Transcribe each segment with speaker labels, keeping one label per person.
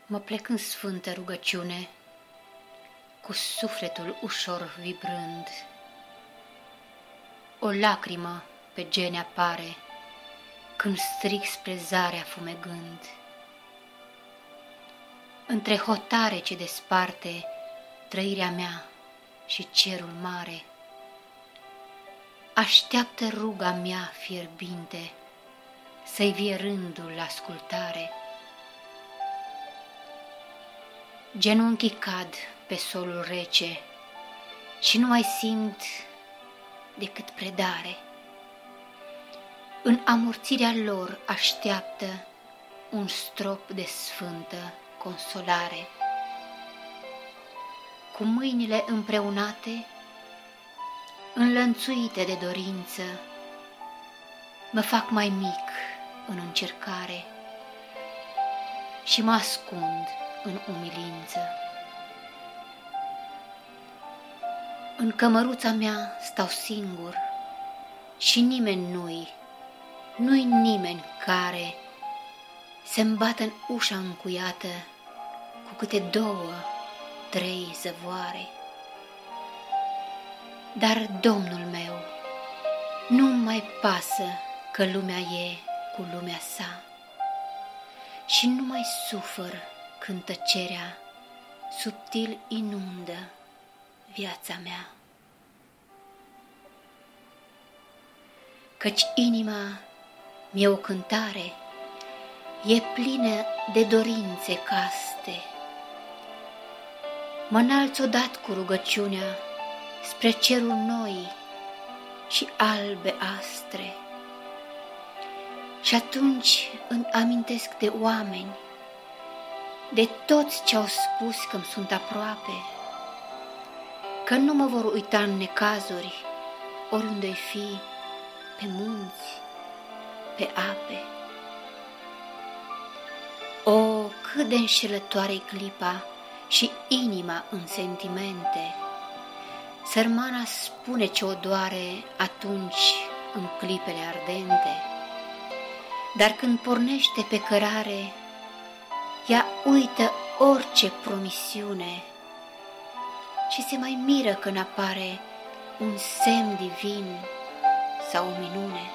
Speaker 1: Mă plec în sfântă rugăciune, cu sufletul ușor vibrând. O lacrimă pe gene apare, când strig spre zarea fumegând. Între hotare ce desparte trăirea mea și cerul mare, așteaptă ruga mea fierbinte să-i vie rândul la ascultare. Genunchii cad pe solul rece și nu mai simt decât predare. În amorțirea lor așteaptă un strop de sfântă consolare. Cu mâinile împreunate, înlănțuite de dorință, mă fac mai mic în încercare și mă ascund în umilință. În cămăruța mea stau singur și nimeni nu-i nimeni care se-mi bată în ușa încuiată cu câte 2-3 zăvoare. Dar Domnul meu nu-mi mai pasă că lumea e cu lumea sa și nu mai sufăr când tăcerea subtil inundă viața mea. Căci inima mi-e o cântare, e plină de dorințe caste. Mă înalț odată cu rugăciunea spre cerul noi și albe astre. Și atunci îmi amintesc de oameni, de toți ce-au spus că-mi sunt aproape, că nu mă vor uita în necazuri, oriunde-i fi, pe munți, pe ape. O, cât de înșelătoare-i clipa și inima în sentimente! Sărmana spune ce o doare atunci în clipele ardente, dar când pornește pe cărare, ea uită orice promisiune și se mai miră când apare un semn divin sau o minune.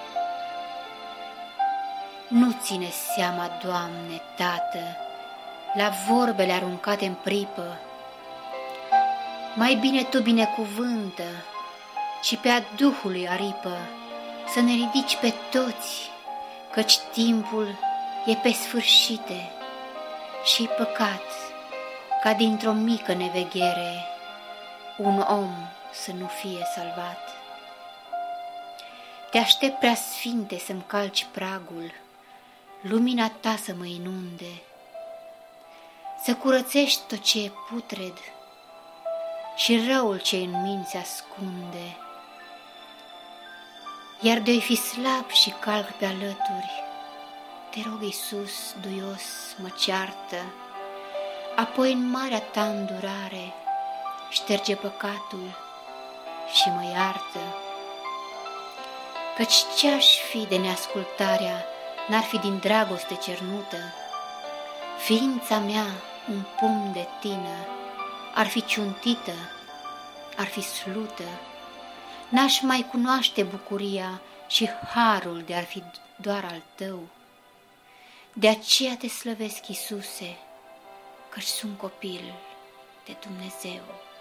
Speaker 1: Nu ține seama, Doamne, Tată, la vorbele aruncate în pripă. Mai bine Tu binecuvântă și pe a Duhului aripă să ne ridici pe toți, căci timpul e pe sfârșite și păcat ca dintr-o mică neveghere un om să nu fie salvat. Te aștept, Preasfinte, să-mi calci pragul, lumina Ta să mă inunde, să curățești tot ce e putred și răul ce în minți ascunde. Iar de-o fi slab și calc pe alături, te rog, Iisus, duios, mă ceartă, apoi în marea Ta îndurare șterge păcatul și mă iartă. Căci ce-aș fi de neascultarea n-ar fi din dragoste cernută? Ființa mea, un pumn de tină, ar fi ciuntită, ar fi slută, n-aș mai cunoaște bucuria și harul de ar fi doar al Tău. De aceea Te slăvesc, Iisuse, căci sunt copil de Dumnezeu.